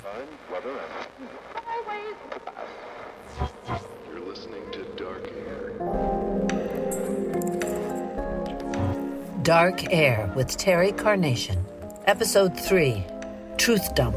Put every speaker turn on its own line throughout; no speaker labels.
Time, weather, and always us. You're listening to Dark Air.
Dark Air with Terry Carnation. Episode 3, Truth Dump.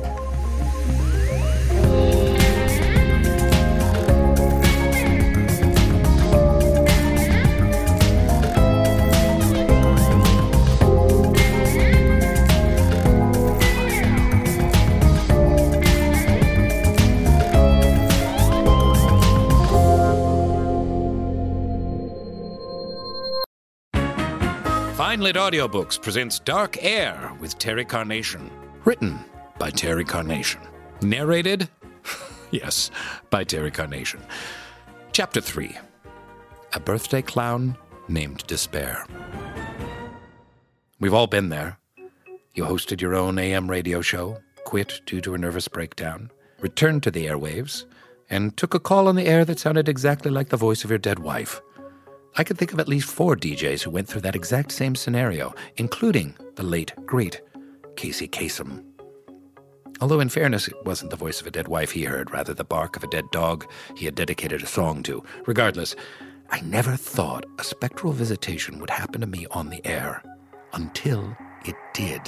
Finelit Audiobooks presents Dark Air with Terry Carnation. Written by Terry Carnation. Narrated, yes, by Terry Carnation. Chapter 3. A Birthday Clown Named Despair. We've all been there. You hosted your own AM radio show, quit due to a nervous breakdown, returned to the airwaves, and took a call on the air that sounded exactly like the voice of your dead wife. I could think of at least 4 DJs who went through that exact same scenario, including the late, great Casey Kasem. Although in fairness, it wasn't the voice of a dead wife he heard, rather the bark of a dead dog he had dedicated a song to. Regardless, I never thought a spectral visitation would happen to me on the air, until it did.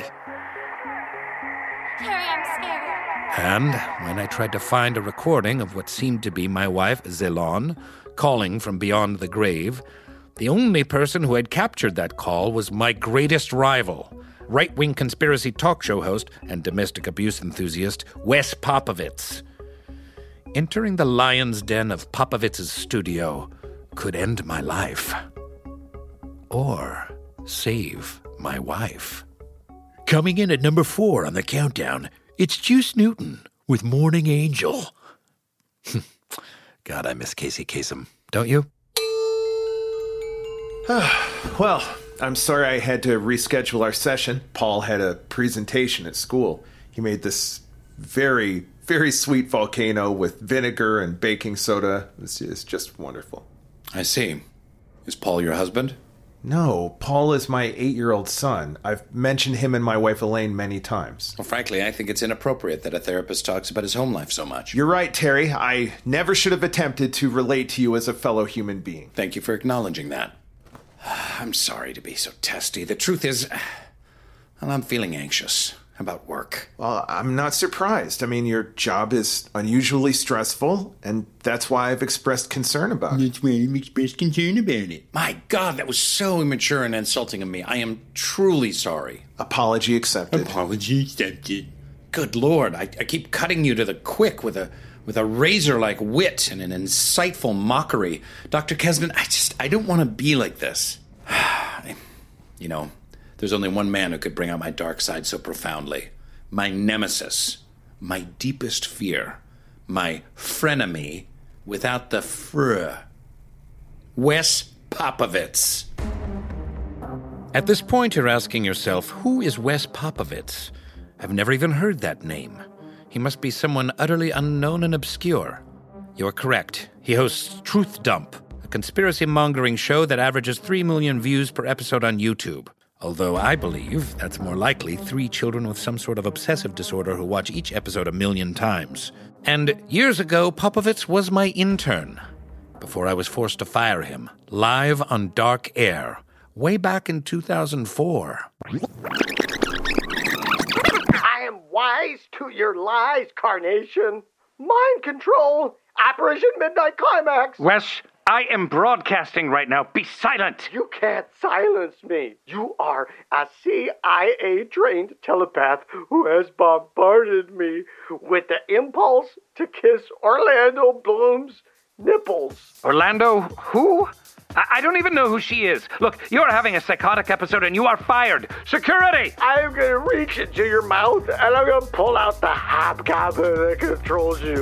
Terry, I'm scared.
And when I tried to find a recording of what seemed to be my wife, Zelon, calling from beyond the grave, the only person who had captured that call was my greatest rival, right-wing conspiracy talk show host and domestic abuse enthusiast, Wes Popovits. Entering the lion's den of Popovitz's studio could end my life. Or save my wife.
Coming in at number 4 on the countdown, it's Juice Newton with Morning Angel.
God, I miss Casey Kasem. Don't you?
Well, I'm sorry I had to reschedule our session. Paul had a presentation at school. He made this very, very sweet volcano with vinegar and baking soda. It's just wonderful.
I see. Is Paul your husband?
No, Paul is my 8-year-old son. I've mentioned him and my wife Elaine many times.
Well, frankly, I think it's inappropriate that a therapist talks about his home life so much.
You're right, Terry. I never should have attempted to relate to you as a fellow human being.
Thank you for acknowledging that. I'm sorry to be so testy. The truth is, well, I'm feeling anxious about work.
Well, I'm not surprised. I mean, your job is unusually stressful, and that's why I've expressed concern about it.
That's why I've expressed concern about it.
My God, that was so immature and insulting of me. I am truly sorry.
Apology accepted.
Apology accepted.
Good Lord, I keep cutting you to the quick with a razor-like wit and an insightful mockery. Dr. Kesman, I don't want to be like this. You know, there's only one man who could bring out my dark side so profoundly. My nemesis, my deepest fear, my frenemy without the fr. Wes Popovits. At this point, you're asking yourself, who is Wes Popovits? I've never even heard that name. He must be someone utterly unknown and obscure. You're correct. He hosts Truth Dump, a conspiracy-mongering show that averages 3 million views per episode on YouTube. Although I believe that's more likely 3 children with some sort of obsessive disorder who watch each episode 1 million times. And years ago, Popovits was my intern, before I was forced to fire him, live on Dark Air, way back in 2004.
I am wise to your lies, Carnation. Mind control. Operation Midnight Climax.
Wes, I am broadcasting right now. Be silent.
You can't silence me. You are a CIA-trained telepath who has bombarded me with the impulse to kiss Orlando Bloom's nipples.
Orlando, who? I don't even know who she is. Look, you're having a psychotic episode and you are fired. Security!
I'm going to reach into your mouth and I'm going to pull out the hobgoblin that controls you.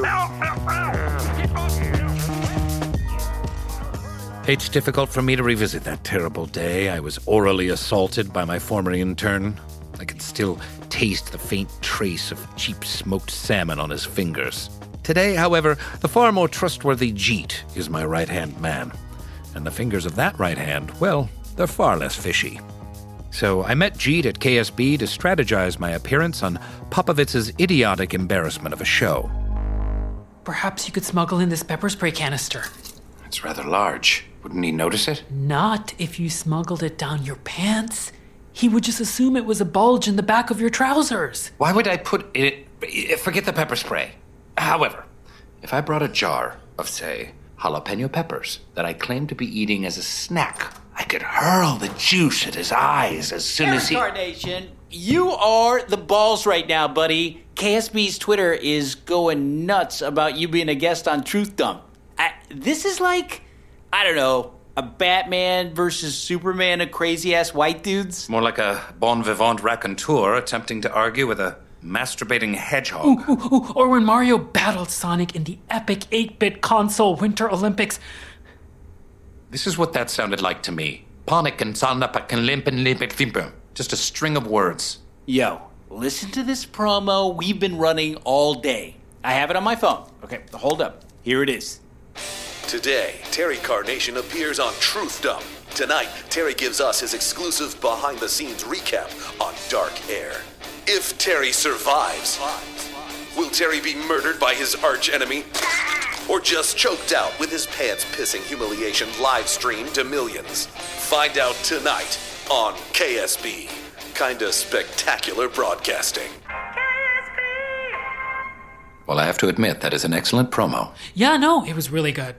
It's difficult for me to revisit that terrible day. I was orally assaulted by my former intern. I can still taste the faint trace of cheap smoked salmon on his fingers. Today, however, the far more trustworthy Jeet is my right-hand man. And the fingers of that right hand, well, they're far less fishy.
So I met Jeet at KSB to strategize my appearance on Popovitz's idiotic embarrassment of a show.
Perhaps you could smuggle in this pepper spray canister.
It's rather large. Wouldn't he notice it?
Not if you smuggled it down your pants. He would just assume it was a bulge in the back of your trousers.
Why would I put it... Forget the pepper spray. However, if I brought a jar of, say, jalapeno peppers that I claimed to be eating as a snack, I could hurl the juice at his eyes as soon as he...
Carnation, you are the balls right now, buddy. KSB's Twitter is going nuts about you being a guest on Truth Dump. This is like, I don't know, a Batman versus Superman of crazy-ass white dudes?
More like a bon vivant raconteur attempting to argue with a masturbating hedgehog.
Ooh, or when Mario battled Sonic in the epic 8-bit console Winter Olympics.
This is what that sounded like to me. Ponic and Sanapak and Limpin Limpit Fimpum. Just a string of words.
Yo, listen to this promo we've been running all day. I have it on my phone. Okay, hold up. Here it is.
Today, Terry Carnation appears on Truth Dump. Tonight, Terry gives us his exclusive behind-the-scenes recap on Dark Air. If Terry survives, will Terry be murdered by his arch-enemy? Or just choked out with his pants-pissing humiliation live-streamed to millions? Find out tonight on KSB. Kinda spectacular broadcasting.
Well, I have to admit, that is an excellent promo.
Yeah, no, it was really good.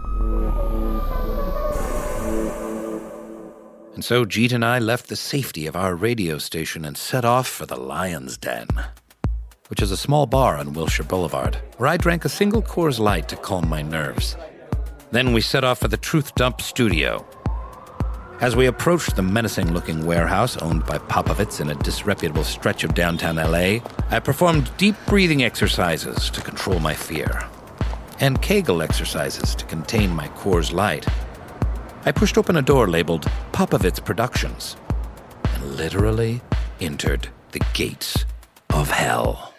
And so Jeet and I left the safety of our radio station and set off for the Lion's Den, which is a small bar on Wilshire Boulevard, where I drank a single Coors Light to calm my nerves. Then we set off for the Truth Dump studio. As we approached the menacing-looking warehouse owned by Popovitz in a disreputable stretch of downtown LA, I performed deep breathing exercises to control my fear, and Kegel exercises to contain my Coors Light. I pushed open a door labeled Popovitz Productions and literally entered the gates of hell.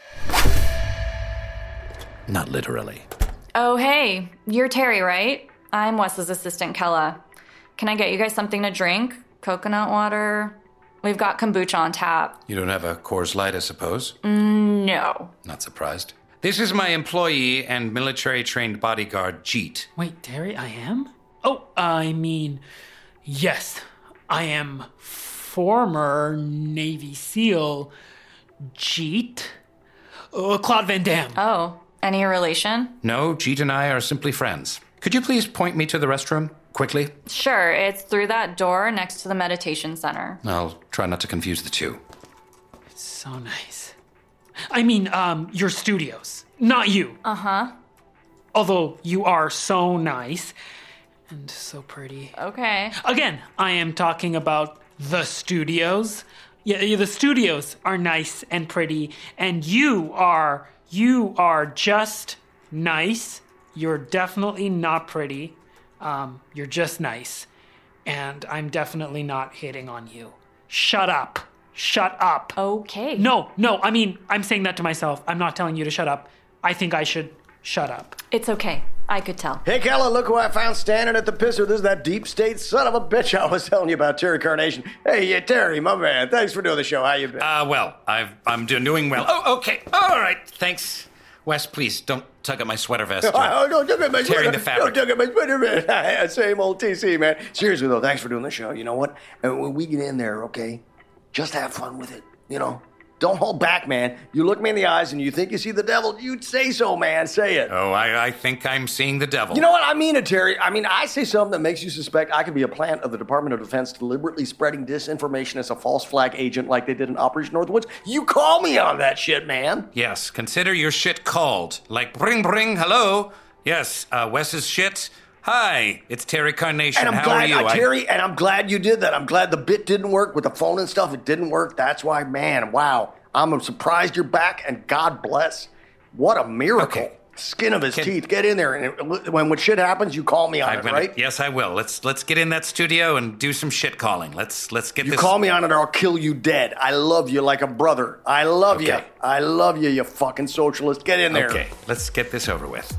Not literally.
Oh, hey, you're Terry, right? I'm Wes's assistant, Kella. Can I get you guys something to drink? Coconut water? We've got kombucha on tap.
You don't have a Coors Light, I suppose?
No.
Not surprised. This is my employee and military-trained bodyguard, Jeet.
Wait, Terry, I am? Oh, I mean, yes, I am former Navy SEAL Jeet. Claude Van Damme.
Oh, any relation?
No, Jeet and I are simply friends. Could you please point me to the restroom, quickly?
Sure, it's through that door next to the meditation center.
I'll try not to confuse the two.
It's so nice. I mean, your studios, not you.
Uh-huh.
Although you are so nice and so pretty.
Okay.
Again, I am talking about the studios. Yeah, the studios are nice and pretty, and you are just nice. You're definitely not pretty. You're just nice. And I'm definitely not hitting on you. Shut up. Shut up.
Okay.
No, I mean, I'm saying that to myself. I'm not telling you to shut up. I think I should shut up.
It's okay. I could tell.
Hey, Kella, look who I found standing at the pisser. This is that deep state son of a bitch I was telling you about, Terry Carnation. Hey, yeah, Terry, my man. Thanks for doing the show. How you been?
Well, I'm doing well. Oh, okay. All right. Thanks. Wes, please, don't tug at my sweater vest.
Oh, don't tug at my sweater.
Tearing the fabric.
Don't tug at my sweater vest. Same old TC, man. Seriously, though, thanks for doing the show. You know what? And when we get in there, okay, just have fun with it, you know? Don't hold back, man. You look me in the eyes and you think you see the devil, you'd say so, man. Say it.
Oh, I think I'm seeing the devil.
You know what? I mean it, Terry. I mean, I say something that makes you suspect I could be a plant of the Department of Defense deliberately spreading disinformation as a false flag agent like they did in Operation Northwoods. You call me on that shit, man.
Yes, consider your shit called. Like, bring, hello? Yes, Wes's shit. Hi, it's Terry Carnation.
And I'm
How are you?
Terry, and I'm glad you did that. I'm glad the bit didn't work with the phone and stuff. It didn't work. That's why, man, wow. I'm surprised you're back, and God bless. What a miracle.
Okay.
Skin of his teeth. Get in there, and when shit happens, you call me on it, right?
Yes, I will. Let's get in that studio and do some shit calling. Let's get this.
You call me on it, or I'll kill you dead. I love you like a brother. I love you. I love you, you fucking socialist. Get in there.
Okay, let's get this over with.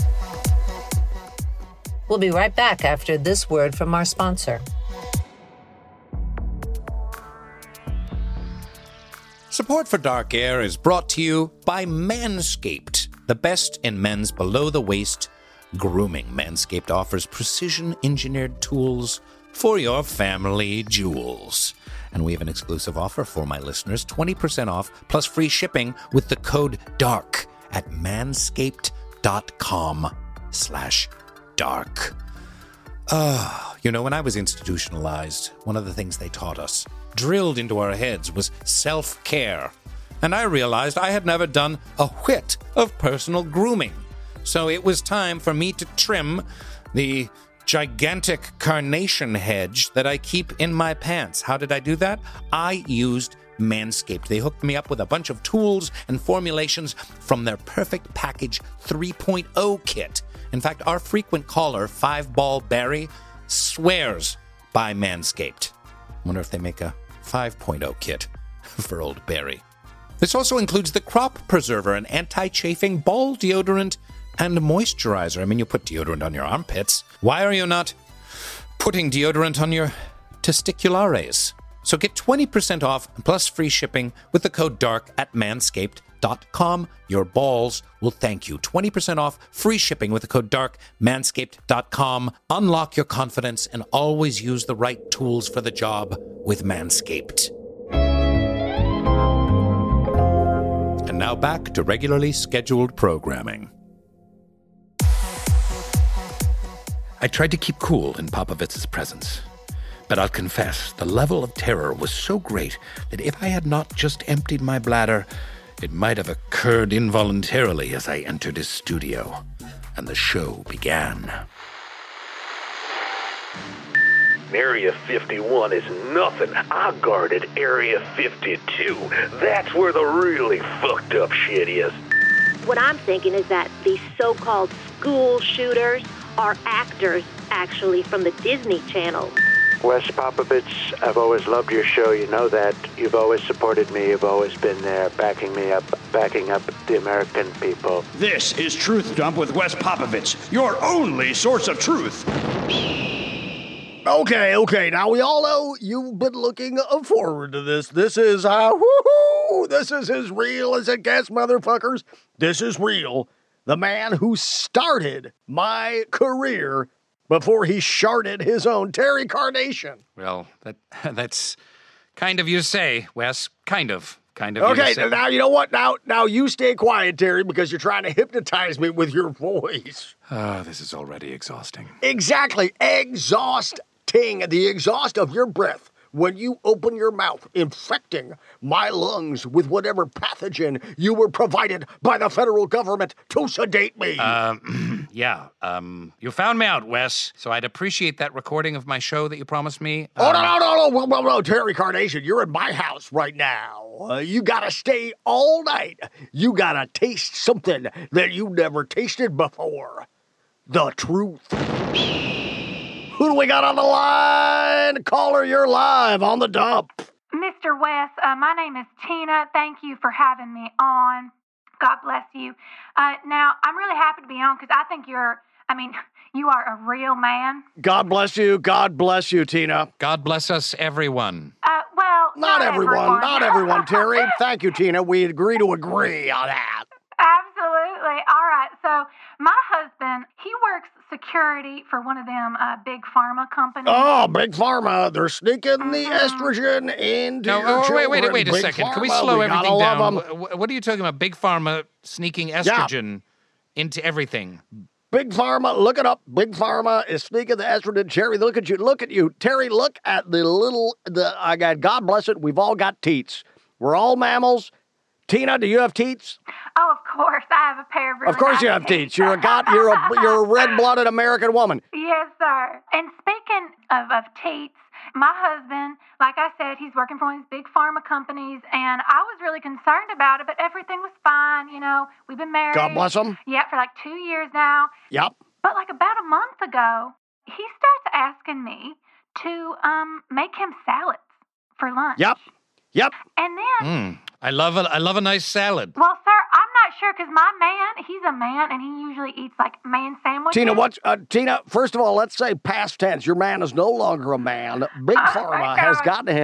We'll be right back after this word from our sponsor.
Support for Dark Air is brought to you by Manscaped, the best in men's below-the-waist grooming. Manscaped offers precision-engineered tools for your family jewels. And we have an exclusive offer for my listeners, 20% off plus free shipping with the code DARK at manscaped.com/dark. When I was institutionalized, one of the things they taught us, drilled into our heads, was self-care. And I realized I had never done a whit of personal grooming. So it was time for me to trim the gigantic carnation hedge that I keep in my pants. How did I do that? I used Manscaped. They hooked me up with a bunch of tools and formulations from their Perfect Package 3.0 kit. In fact, our frequent caller, 5-Ball Barry, swears by Manscaped. Wonder if they make a 5.0 kit for old Barry. This also includes the Crop Preserver, an anti-chafing ball deodorant and moisturizer. I mean, you put deodorant on your armpits. Why are you not putting deodorant on your testiculares? So get 20% off plus free shipping with the code DARK at manscaped.com. Your balls will thank you. 20% off, free shipping with the code DARK, manscaped.com. Unlock your confidence and always use the right tools for the job with Manscaped. And now back to regularly scheduled programming. I tried to keep cool in Popovitz's presence. But I'll confess, the level of terror was so great that if I had not just emptied my bladder, it might have occurred involuntarily as I entered his studio, and the show began.
Area 51 is nothing. I guarded Area 52. That's where the really fucked up shit is.
What I'm thinking is that these so-called school shooters are actors, actually, from the Disney Channel.
Wes Popovich, I've always loved your show. You know that. You've always supported me. You've always been there, backing me up, backing up the American people.
This is Truth Dump with Wes Popovich, your only source of truth.
Okay. Now, we all know you've been looking forward to this. This is, this is as real as it gets, motherfuckers. This is real. The man who started my career before he sharded his own, Terry Carnation.
Well, that's kind of you to say, Wes. Kind of you to
Okay,
say.
now you know what? Now you stay quiet, Terry, because you're trying to hypnotize me with your voice.
This is already exhausting.
Exactly. Exhausting. The exhaust of your breath when you open your mouth, infecting my lungs with whatever pathogen you were provided by the federal government to sedate me.
You found me out, Wes, so I'd appreciate that recording of my show that you promised me.
No, Terry Carnation, you're in my house right now. You gotta stay all night. You gotta taste something that you never tasted before. The truth. Who do we got on the line? Caller, you're live on the dump.
Mr. Wes, my name is Tina. Thank you for having me on. God bless you. Now, I'm really happy to be on because I think you are a real man.
God bless you. God bless you, Tina.
God bless us, everyone.
Not everyone, Terry. Thank you, Tina. We agree to agree on that.
Absolutely. All right. So my husband, he works security for one of them big pharma companies.
Oh, big pharma. They're sneaking the estrogen into your children.
Wait a
Big
second.
Pharma,
Can we slow
we
everything
gotta
down?
love 'em.
What are you talking about? Big pharma sneaking estrogen into everything.
Big Pharma, look it up. Big Pharma is sneaking the estrogen. Terry, look at you. Terry, look at I got, God bless it, we've all got teats. We're all mammals. Tina, do you have teats?
Oh, of course. I have a pair of really
Of course
nice
you have teats. You're a red-blooded American woman.
Yes, sir. And speaking of teats, my husband, like I said, he's working for one of these big pharma companies, and I was really concerned about it, but everything was fine. You know, we've been married.
God bless him.
Yeah, for like 2 years now.
Yep.
But like about a month ago, he starts asking me to make him salads for lunch.
Yep.
And then
I love a nice salad.
Well, sir, I'm not sure because my man, he's a man, and he usually eats like man sandwiches.
Tina, first of all, let's say past tense. Your man is no longer a man. Big Pharma has gotten him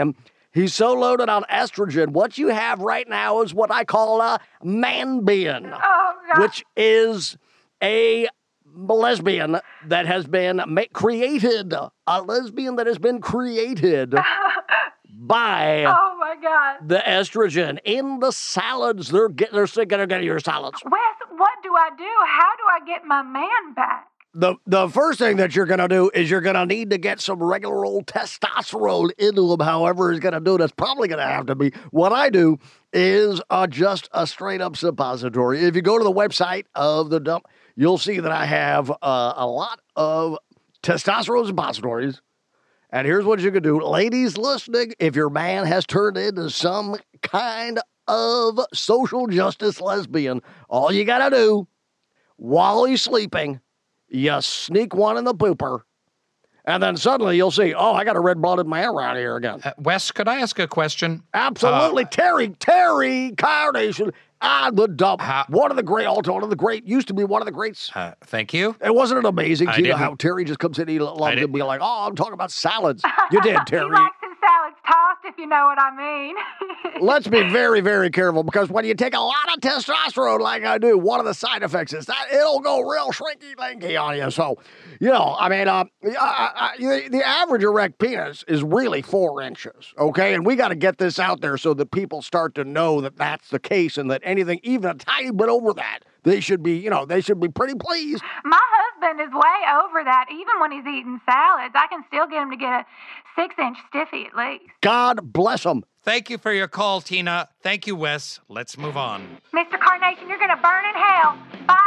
He's so loaded on estrogen. What you have right now is what I call a man-bian, which is a lesbian that has been created. A lesbian that has been created by
Oh my God.
the estrogen in the salads. They're going to get your salads.
Wes, what do I do? How do I get my man back?
The first thing that you're going to do is you're going to need to get some regular old testosterone into him. However he's going to do it, it's probably going to have to be. What I do is just a straight-up suppository. If you go to the website of the dump, you'll see that I have a lot of testosterone suppositories. And here's what you can do. Ladies listening, if your man has turned into some kind of social justice lesbian, all you got to do while he's sleeping, you sneak one in the pooper, and then suddenly you'll see, oh, I got a red-blooded man around here again.
Wes, could I ask a question?
Absolutely. Terry Carnation on the dump. One of the great, used to be one of the greats.
Thank you.
And wasn't it amazing to you
didn't-
how Terry just comes in, he loves to be like, oh, I'm talking about salads. You did, Terry.
He likes his salads tossed, if you know what I mean.
Let's be very, very careful, because when you take a lot of testosterone like I do, one of the side effects is that it'll go real shrinky-dinky on you. So, I mean, the average erect penis is really 4 inches, okay? And we got to get this out there so that people start to know that that's the case, and that anything, even a tiny bit over that, they should be pretty pleased.
My husband is way over that. Even when he's eating salads, I can still get him to get a 6-inch stiffy at least.
God bless him.
Thank you for your call, Tina. Thank you, Wes. Let's move on.
Mr. Carnation, you're going to burn in hell. Bye.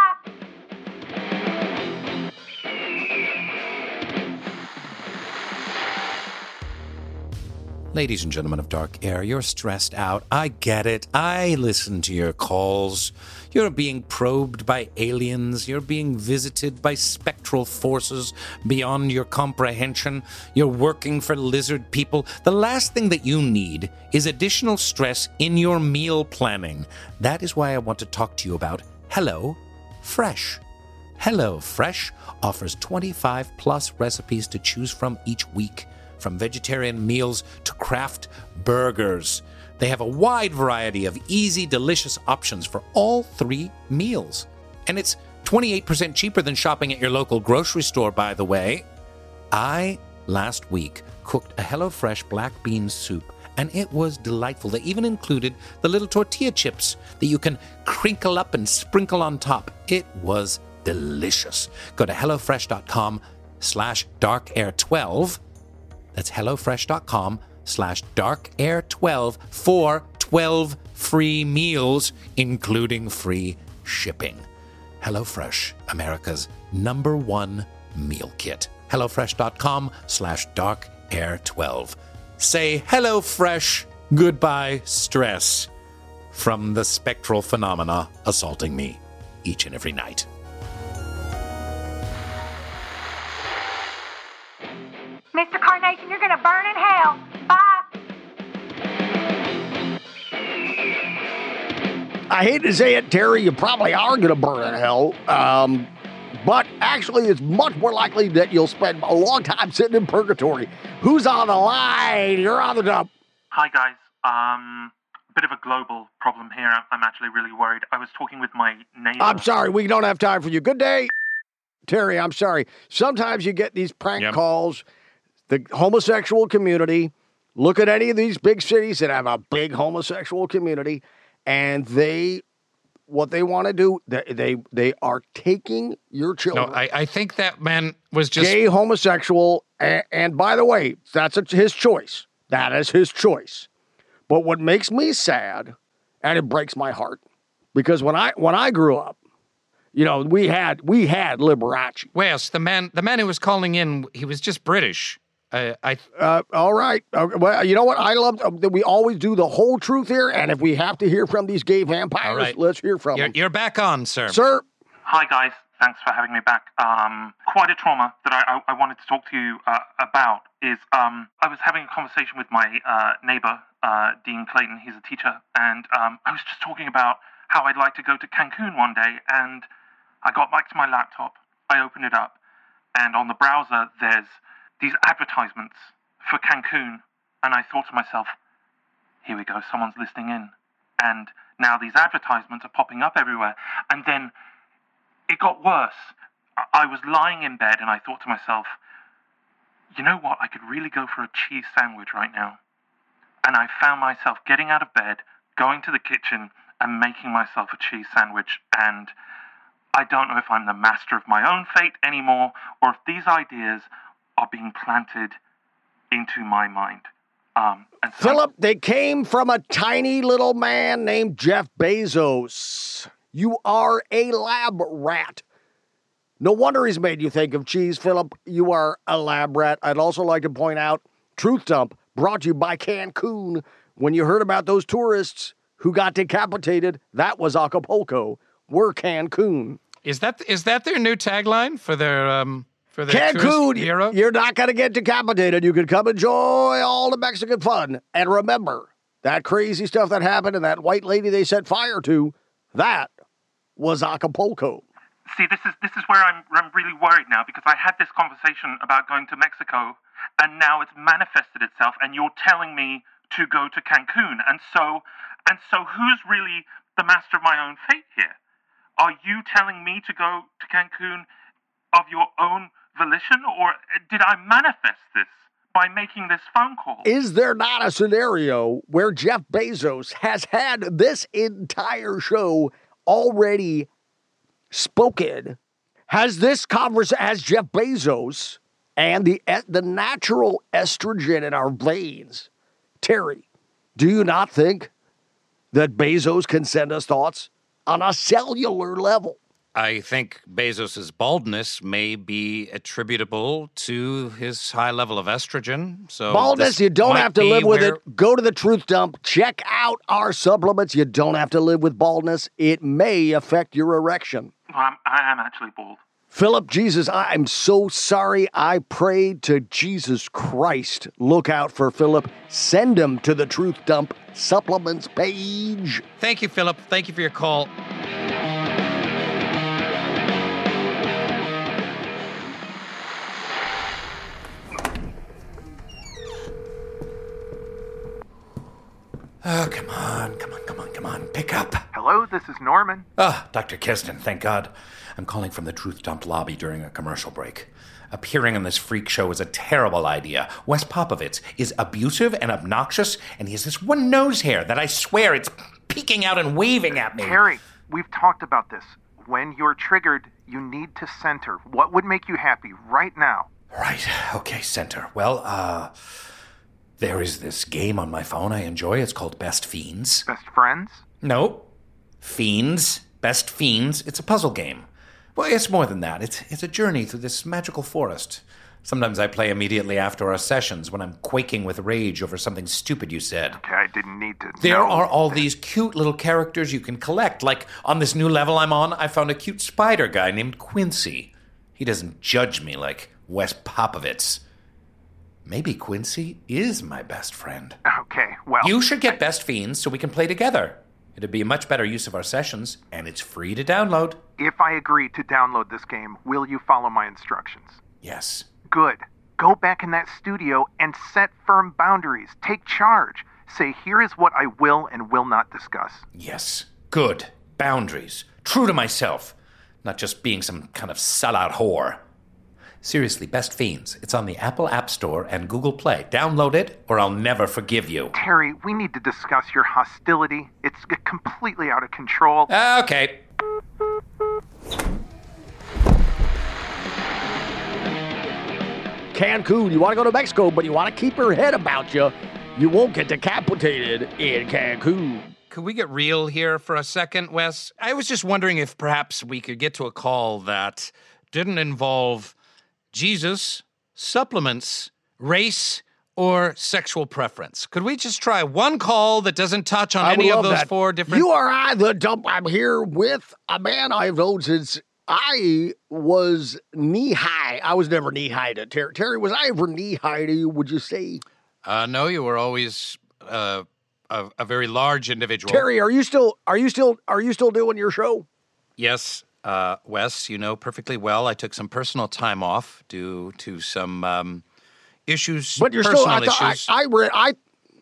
Ladies and gentlemen of Dark Air, you're stressed out. I get it. I listen to your calls. You're being probed by aliens. You're being visited by spectral forces beyond your comprehension. You're working for lizard people. The last thing that you need is additional stress in your meal planning. That is why I want to talk to you about Hello Fresh. Hello Fresh offers 25 plus recipes to choose from each week. From vegetarian meals to craft burgers. They have a wide variety of easy, delicious options for all 3 meals. And it's 28% cheaper than shopping at your local grocery store, by the way. I, last week, cooked a HelloFresh black bean soup, and it was delightful. They even included the little tortilla chips that you can crinkle up and sprinkle on top. It was delicious. Go to HelloFresh.com/darkair12. That's HelloFresh.com/darkair12 for 12 free meals, including free shipping. HelloFresh, America's #1 meal kit. HelloFresh.com/darkair12. Say hello, Fresh. Goodbye, stress. From the spectral phenomena assaulting me each and every night.
Mr. Carnation, you're going to burn in hell. Bye.
I hate to say it, Terry, you probably are going to burn in hell. But actually, it's much more likely that you'll spend a long time sitting in purgatory. Who's on the line? You're on the dump.
Hi, guys. Bit of a global problem here. I'm actually really worried. I was talking with my neighbor.
I'm sorry, we don't have time for you. Good day. Terry, I'm sorry. Sometimes you get these prank calls. The homosexual community, look at any of these big cities that have a big homosexual community, and what they want to do, they are taking your children.
No, I think that man was just
gay, homosexual, and by the way, that's his choice. That is his choice. But what makes me sad, and it breaks my heart, because when I grew up, we had Liberace.
Wes, the man who was calling in, he was just British.
All right. Well, you know what? I love that we always do the whole truth here, and if we have to hear from these gay vampires,
right.
Let's hear from them.
You're back on, sir.
Sir.
Hi, guys. Thanks for having me back. Quite a trauma that I wanted to talk to you about is I was having a conversation with my neighbor, Dean Clayton. He's a teacher, and I was just talking about how I'd like to go to Cancun one day, and I got back to my laptop. I opened it up, and on the browser, there's these advertisements for Cancun, and I thought to myself, here we go, someone's listening in. And now these advertisements are popping up everywhere. And then it got worse. I was lying in bed and I thought to myself, you know what, I could really go for a cheese sandwich right now. And I found myself getting out of bed, going to the kitchen and making myself a cheese sandwich. And I don't know if I'm the master of my own fate anymore, or if these ideas are being planted into my mind. And so
Philip, they came from a tiny little man named Jeff Bezos. You are a lab rat. No wonder he's made you think of cheese, Philip. You are a lab rat. I'd also like to point out, Truth Dump brought to you by Cancun. When you heard about those tourists who got decapitated, that was Acapulco. We're Cancun.
Is that their new tagline for their
Cancun,
hero?
You're not going to get decapitated. You can come enjoy all the Mexican fun. And remember, that crazy stuff that happened and that white lady they set fire to, that was Acapulco.
See, this is where I'm really worried now, because I had this conversation about going to Mexico, and now it's manifested itself, and you're telling me to go to Cancun. And so who's really the master of my own fate here? Are you telling me to go to Cancun of your own volition, or did I manifest this by making this phone call?
Is there not a scenario where Jeff Bezos has had this entire show already spoken? Has Jeff Bezos and the natural estrogen in our veins? Terry, do you not think that Bezos can send us thoughts on a cellular level?
I think Bezos' baldness may be attributable to his high level of estrogen. So
baldness, you don't have to live with it. Go to the Truth Dump. Check out our supplements. You don't have to live with baldness. It may affect your erection.
I am actually bald.
Philip, Jesus, I'm so sorry. I prayed to Jesus Christ. Look out for Philip. Send him to the Truth Dump supplements page.
Thank you, Philip. Thank you for your call.
Oh, come on. Pick up.
Hello, this is Norman.
Dr. Keston, thank God. I'm calling from the Truth Dump lobby during a commercial break. Appearing on this freak show is a terrible idea. Wes Popovitz is abusive and obnoxious, and he has this one nose hair that I swear it's peeking out and waving at me.
Harry, we've talked about this. When you're triggered, you need to center. What would make you happy right now?
Right. Okay, center. Well, there is this game on my phone I enjoy. It's called Best Fiends.
Best Friends?
No. Fiends. Best Fiends. It's a puzzle game. Well, it's more than that. It's a journey through this magical forest. Sometimes I play immediately after our sessions when I'm quaking with rage over something stupid you said.
Okay, I didn't need to
There
know.
are all these cute little characters you can collect. Like on this new level I'm on, I found a cute spider guy named Quincy. He doesn't judge me like Wes Popovitz. Maybe Quincy is my best friend.
Okay, well...
You should get Best Fiends so we can play together. It'd be a much better use of our sessions, and it's free to download.
If I agree to download this game, will you follow my instructions?
Yes.
Good. Go back in that studio and set firm boundaries. Take charge. Say, here is what I will and will not discuss.
Yes. Good. Boundaries. True to myself. Not just being some kind of sellout whore. Seriously, Best Fiends. It's on the Apple App Store and Google Play. Download it, or I'll never forgive you.
Terry, we need to discuss your hostility. It's completely out of control.
Okay.
Cancun, you want to go to Mexico, but you want to keep your head about you. You won't get decapitated in Cancun.
Could we get real here for a second, Wes? I was just wondering if perhaps we could get to a call that didn't involve Jesus, supplements, race, or sexual preference. Could we just try one call that doesn't touch on any of those four different...
You are I, the dump. I'm here with a man I've known since I was knee-high. I was never knee-high to Terry. Terry, was I ever knee-high to you, would you say?
No, you were always a very large individual.
Terry, are you still doing your show?
Yes. Wes, you know perfectly well I took some personal time off due to some issues.
But you're
personal
still.
issues.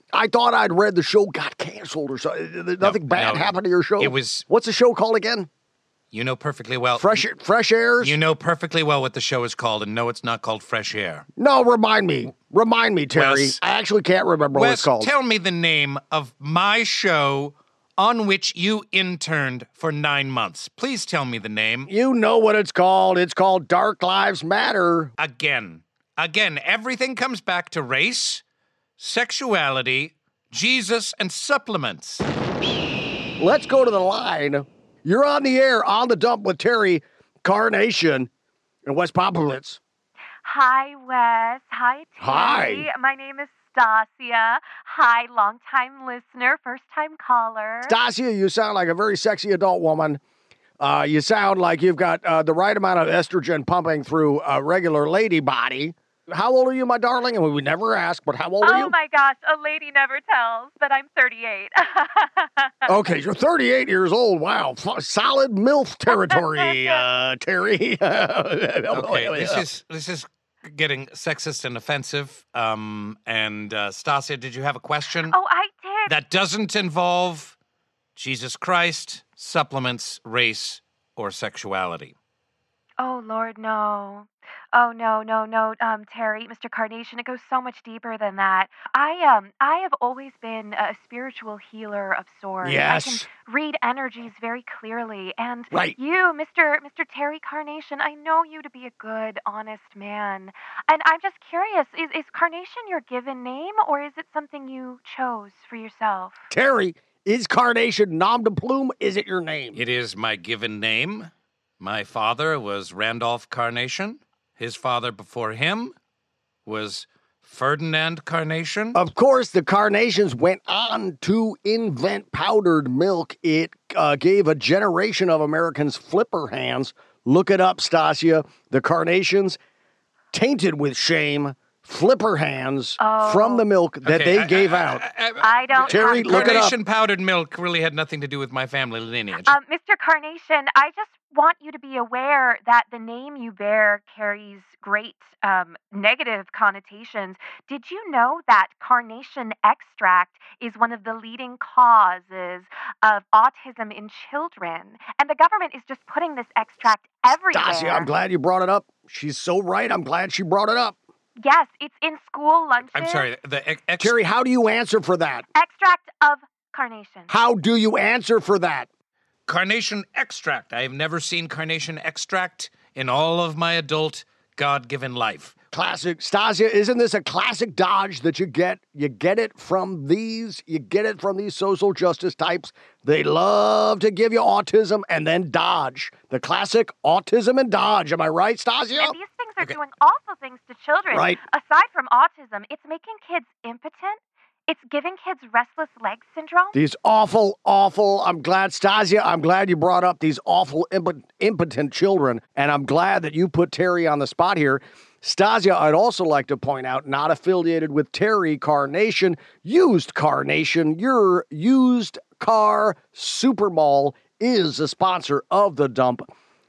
I thought I'd read the show got canceled or something. Nothing bad happened to your show?
It was...
What's the show called again?
You know perfectly well.
Fresh Airs?
You know perfectly well what the show is called, and no, it's not called Fresh Air.
No, remind me. Remind me, Terry.
Wes,
I actually can't remember what it's called.
Tell me the name of my show on which you interned for 9 months. Please tell me the name.
You know what it's called. It's called Dark Lives Matter.
Again, everything comes back to race, sexuality, Jesus, and supplements.
Let's go to the line. You're on the air, on the dump with Terry Carnation and Wes Popovitz.
Hi, Wes. Hi, Terry.
Hi.
My name is Stasia. Hi, long-time listener, first-time caller.
Stasia, you sound like a very sexy adult woman. You sound like you've got the right amount of estrogen pumping through a regular lady body. How old are you, my darling? And we never ask, but how old are you?
Oh, my gosh. A lady never tells, but I'm 38.
Okay, you're 38 years old. Wow. Solid MILF territory, Terry.
Okay, this is getting sexist and offensive. And Stasia, did you have a question?
Oh, I did.
That doesn't involve Jesus Christ, supplements, race, or sexuality.
Oh, Lord, no. Oh, no, Terry, Mr. Carnation, it goes so much deeper than that. I have always been a spiritual healer of sorts.
Yes.
I can read energies very clearly. And
right.
You, Mr. Terry Carnation, I know you to be a good, honest man. And I'm just curious, is Carnation your given name, or is it something you chose for yourself?
Terry, is Carnation nom de plume? Is it your name?
It is my given name. My father was Randolph Carnation. His father before him was Ferdinand Carnation.
Of course, the Carnations went on to invent powdered milk. It gave a generation of Americans flipper hands. Look it up, Stasia. The Carnations, tainted with shame, flipper hands from the milk that they gave out.
I don't.
Terry, look it up.
Carnation powdered milk really had nothing to do with my family lineage.
Mr. Carnation, I just want you to be aware that the name you bear carries great negative connotations. Did you know that carnation extract is one of the leading causes of autism in children? And the government is just putting this extract everywhere.
Stasia, I'm glad you brought it up. She's so right. I'm glad she brought it up.
Yes, it's in school lunches.
I'm sorry.
Terry, how do you answer for that?
Extract of carnation.
How do you answer for that?
Carnation extract. I have never seen carnation extract in all of my adult God-given life.
Classic. Stasia, isn't this a classic dodge that you get? You get it from these social justice types. They love to give you autism and then dodge. The classic autism and dodge. Am I right, Stasia?
And these things are doing awful things to children.
Right.
Aside from autism, it's making kids impotent. It's giving kids restless leg syndrome.
These awful, I'm glad, Stasia, I'm glad you brought up these awful, impotent children, and I'm glad that you put Terry on the spot here. Stasia, I'd also like to point out, not affiliated with Terry Carnation, Used Carnation, your used car super mall is a sponsor of The Dump.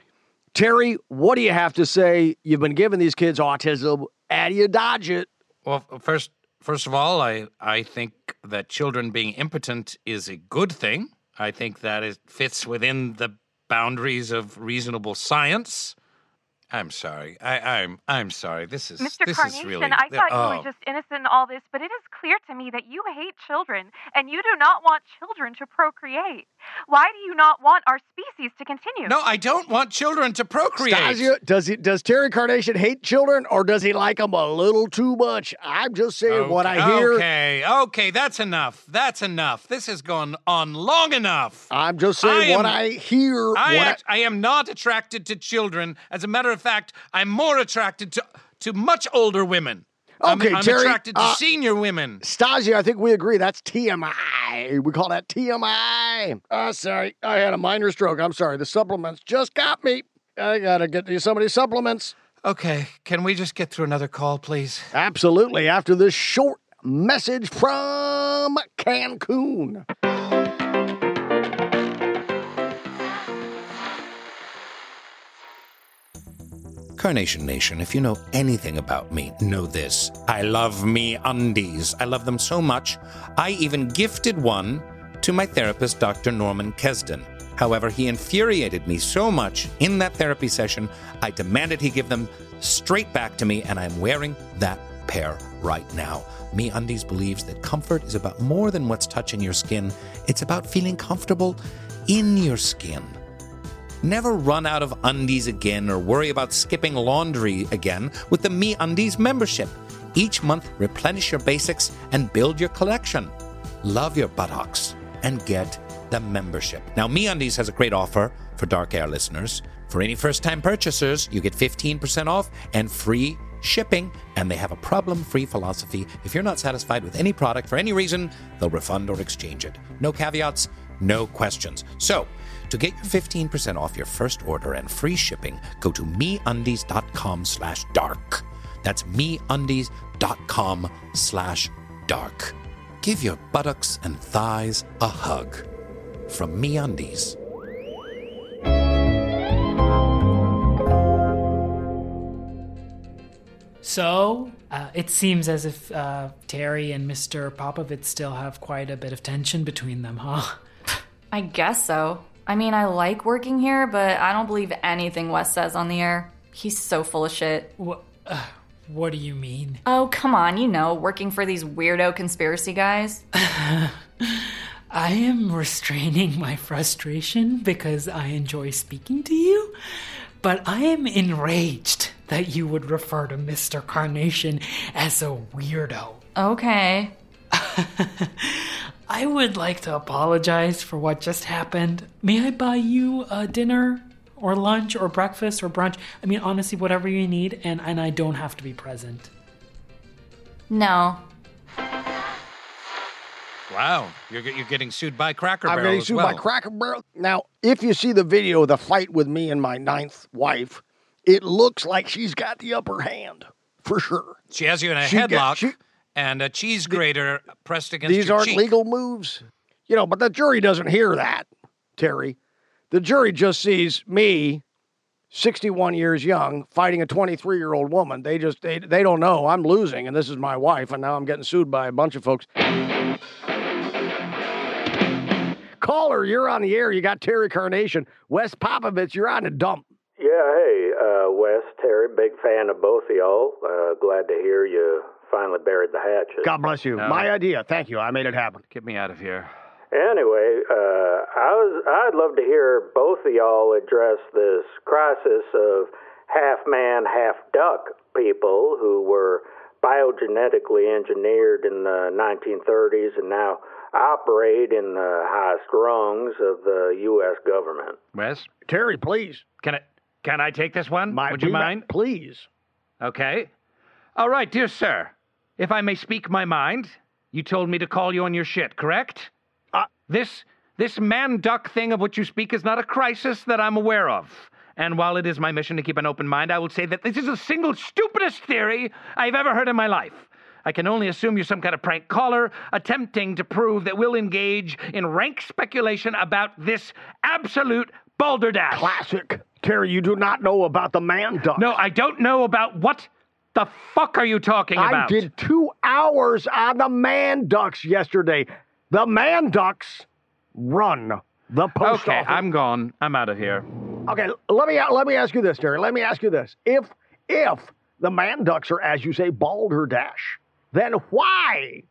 Terry, what do you have to say? You've been giving these kids autism. How do you dodge it?
Well, First of all, I think that children being impotent is a good thing. I think that it fits within the boundaries of reasonable science. I'm sorry. I'm sorry. This is
Mr.
This
Carnation,
is really.
I thought you were just innocent in all this, but it is clear to me that you hate children, and you do not want children to procreate. Why do you not want our species to continue?
No, I don't want children to procreate.
Stasia, does Terry Carnation hate children, or does he like them a little too much? I'm just saying what I hear.
Okay, that's enough. That's enough. This has gone on long enough.
I'm just saying what I hear.
I am not attracted to children. As a matter of fact, I'm more attracted to much older women.
Okay,
I'm
Terry,
attracted to senior women.
Stasia, I think we agree. That's TMI. We call that TMI. Sorry. I had a minor stroke. I'm sorry. The supplements just got me. I gotta get you some of these supplements.
Okay. Can we just get through another call, please?
Absolutely. After this short message from Cancun.
Carnation Nation, if you know anything about me, know this. I love me undies. I love them so much, I even gifted one to my therapist, Dr. Norman Kesden. However, he infuriated me so much in that therapy session, I demanded he give them straight back to me, and I'm wearing that pair right now. MeUndies believes that comfort is about more than what's touching your skin. It's about feeling comfortable in your skin. Never run out of undies again or worry about skipping laundry again with the MeUndies membership. Each month, replenish your basics and build your collection. Love your buttocks and get the membership. Now, MeUndies has a great offer for Dark Air listeners. For any first-time purchasers, you get 15% off and free shipping, and they have a problem-free philosophy. If you're not satisfied with any product for any reason, they'll refund or exchange it. No caveats, no questions. So, to get your 15% off your first order and free shipping, go to MeUndies.com/dark. That's MeUndies.com/dark. Give your buttocks and thighs a hug. From MeUndies.
So, it seems as if Terry and Mr. Popovich still have quite a bit of tension between them, huh?
I guess so. I mean, I like working here, but I don't believe anything Wes says on the air. He's so full of shit.
What do you mean?
Oh, come on, you know, working for these weirdo conspiracy guys.
I am restraining my frustration because I enjoy speaking to you, but I am enraged that you would refer to Mr. Carnation as a weirdo.
Okay.
I would like to apologize for what just happened. May I buy you a dinner or lunch or breakfast or brunch? I mean, honestly, whatever you need, and I don't have to be present.
No.
Wow, you're getting sued by Cracker Barrel
I'm getting sued by Cracker Barrel. Now, if you see the video of the fight with me and my ninth wife, it looks like she's got the upper hand, for sure.
She has you in a headlock and a cheese grater pressed against your cheek.
These aren't legal moves. You know, but the jury doesn't hear that, Terry. The jury just sees me, 61 years young, fighting a 23-year-old woman. They don't know I'm losing, and this is my wife, and now I'm getting sued by a bunch of folks. Caller, you're on the air. You got Terry Carnation. Wes Popovich, you're on the dump.
Yeah, hey, Wes, Terry, big fan of both of y'all. Glad to hear you finally buried the hatchet.
God bless you. My idea. Thank you. I made it happen.
Get me out of here.
Anyway, I'd love to hear both of y'all address this crisis of half-man, half-duck people who were biogenetically engineered in the 1930s and now operate in the highest rungs of the U.S. government.
Wes?
Terry, please.
Can I take this one? Would you mind?
Please.
Okay. All right, dear sir. If I may speak my mind, you told me to call you on your shit, correct? This man-duck thing of which you speak is not a crisis that I'm aware of. And while it is my mission to keep an open mind, I will say that this is the single stupidest theory I've ever heard in my life. I can only assume you're some kind of prank caller attempting to prove that we'll engage in rank speculation about this absolute balderdash.
Classic. Terry, you do not know about the man duck.
No, I don't know about what the fuck are you talking about?
I did 2 hours on the man ducks yesterday. The man ducks run the post
Okay,
office.
I'm gone. I'm out of here.
Okay, let me ask you this, Terry. Let me ask you this. If the man ducks are, as you say, balderdash, then why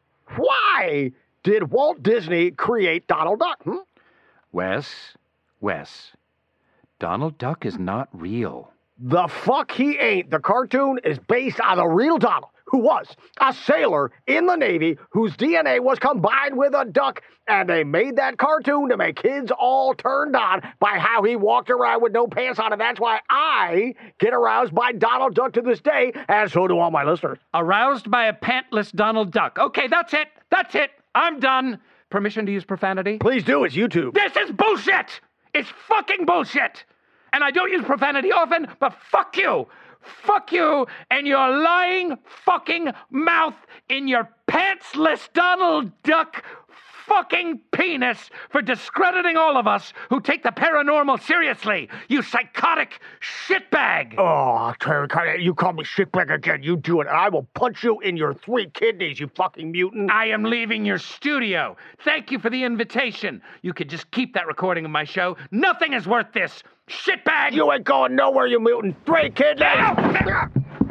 did Walt Disney create Donald Duck?
Wes, Donald Duck is not real.
The fuck he ain't. The cartoon is based on a real Donald, who was a sailor in the Navy whose DNA was combined with a duck, and they made that cartoon to make kids all turned on by how he walked around with no pants on, and that's why I get aroused by Donald Duck to this day, and so do all my listeners.
Aroused by a pantless Donald Duck. Okay, that's it. I'm done. Permission to use profanity?
Please do. It's YouTube.
This is bullshit. It's fucking bullshit. And I don't use profanity often, but fuck you. Fuck you and your lying fucking mouth in your pantsless Donald Duck fucking penis for discrediting all of us who take the paranormal seriously, you psychotic shitbag!
Oh, Terry, you call me shitbag again, you do it, and I will punch you in your 3 kidneys, you fucking mutant.
I am leaving your studio. Thank you for the invitation. You could just keep that recording of my show. Nothing is worth this, shitbag!
You ain't going nowhere, you mutant. 3 kidneys!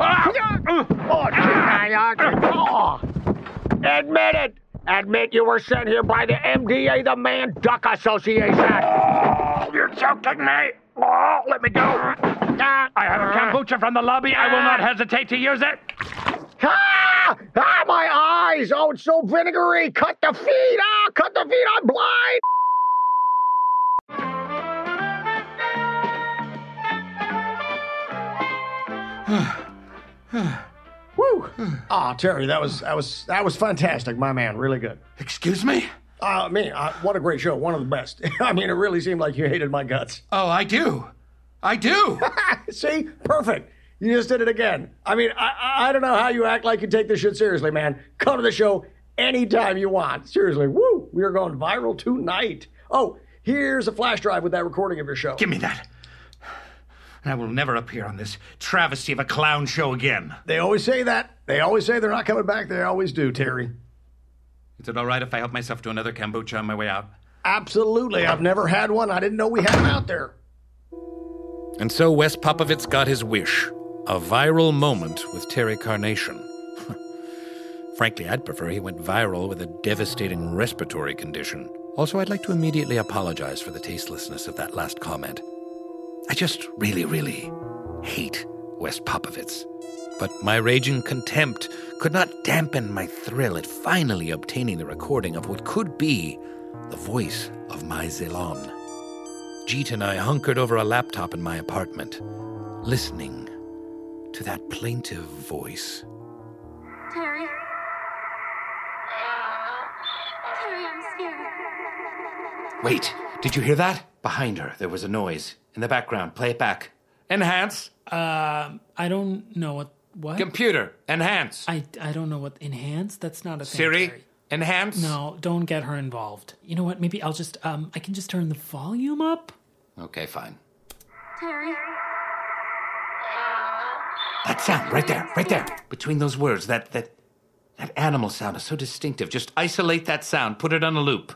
Admit it! Admit you were sent here by the MDA, the Man Duck Association.
Oh, you're choking me. Oh, let me go. I have a kombucha from the lobby. I will not hesitate to use it.
My eyes. Oh, it's so vinegary. Cut the feet. Cut the feet. I'm blind. Woo! Terry, that was fantastic, my man. Really good.
Excuse me?
What a great show. One of the best. I mean, it really seemed like you hated my guts.
Oh, I do.
See? Perfect. You just did it again. I mean, I don't know how you act like you take this shit seriously, man. Come to the show anytime you want. Seriously, woo! We are going viral tonight. Oh, here's a flash drive with that recording of your show.
Give me that. I will never appear on this travesty of a clown show again.
They always say that. They always say they're not coming back. They always do, Terry.
Is it all right if I help myself to another kombucha on my way out?
Absolutely. I've never had one. I didn't know we had them out there.
And so Wes Popovits got his wish. A viral moment with Terry Carnation. Frankly, I'd prefer he went viral with a devastating respiratory condition. Also, I'd like to immediately apologize for the tastelessness of that last comment. I just really, really hate Wes Popovits. But my raging contempt could not dampen my thrill at finally obtaining the recording of what could be the voice of my Zelon. Jeet and I hunkered over a laptop in my apartment, listening to that plaintive voice.
Terry? Terry, I'm scared.
Wait, did you hear that? Behind her, there was a noise. In the background, play it back. Enhance.
I don't know what?
Computer, enhance.
I don't know what enhance. That's not a thing.
Siri,
Terry.
enhance.
No, don't get her involved. You know what? Maybe I'll just I can just turn the volume up.
Okay, fine.
Terry.
That sound right there. Between those words, that animal sound is so distinctive. Just isolate that sound. Put it on a loop.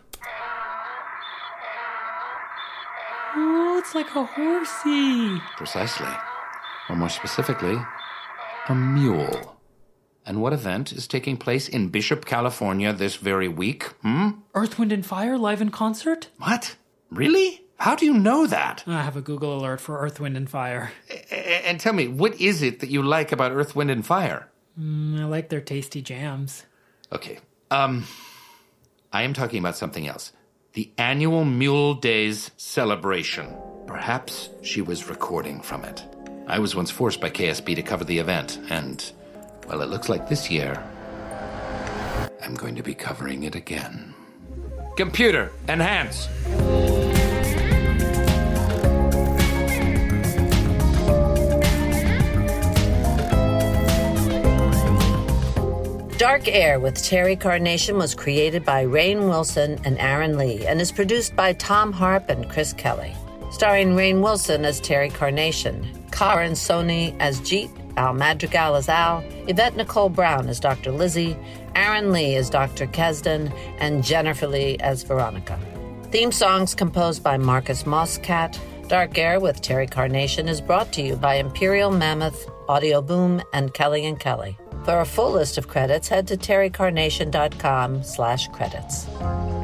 Oh, it's like a horsey.
Precisely. Or more specifically, a mule. And what event is taking place in Bishop, California this very week?
Earth, Wind, and Fire live in concert?
What? Really? How do you know that?
I have a Google alert for Earth, Wind, and Fire.
And tell me, what is it that you like about Earth, Wind, and Fire?
I like their tasty jams.
Okay. I am talking about something else. The annual Mule Days celebration. Perhaps she was recording from it. I was once forced by KSB to cover the event, and, well, it looks like this year I'm going to be covering it again. Computer, enhance.
Dark Air with Terry Carnation was created by Rainn Wilson and Aaron Lee and is produced by Tom Harp and Chris Kelly. Starring Rainn Wilson as Terry Carnation, Karan Soni as Jeet, Al Madrigal as Al, Yvette Nicole Brown as Dr. Lizzie, Aaron Lee as Dr. Kesden, and Jennifer Lee as Veronica. Theme songs composed by Marcus Mosscat. Dark Air with Terry Carnation is brought to you by Imperial Mammoth, Audio Boom, and Kelly & Kelly. For a full list of credits, head to terrycarnation.com/credits.